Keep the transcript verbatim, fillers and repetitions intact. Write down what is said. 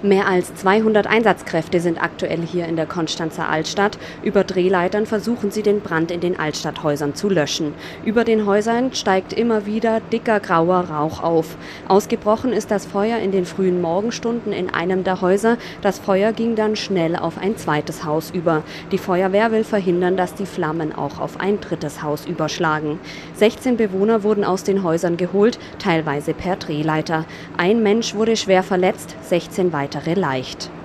Mehr als zweihundert Einsatzkräfte sind aktuell hier in der Konstanzer Altstadt. Über Drehleitern versuchen sie, den Brand in den Altstadthäusern zu löschen. Über den Häusern steigt immer wieder dicker grauer Rauch auf. Ausgebrochen ist das Feuer in den frühen Morgenstunden in einem der Häuser. Das Feuer ging dann schnell auf ein zweites Haus über. Die Feuerwehr will verhindern, dass die Flammen auch auf ein drittes Haus überschlagen. sechzehn Bewohner wurden aus den Häusern geholt, teilweise per Drehleiter. Ein Mensch wurde schwer verletzt, sechzehn weitere leicht.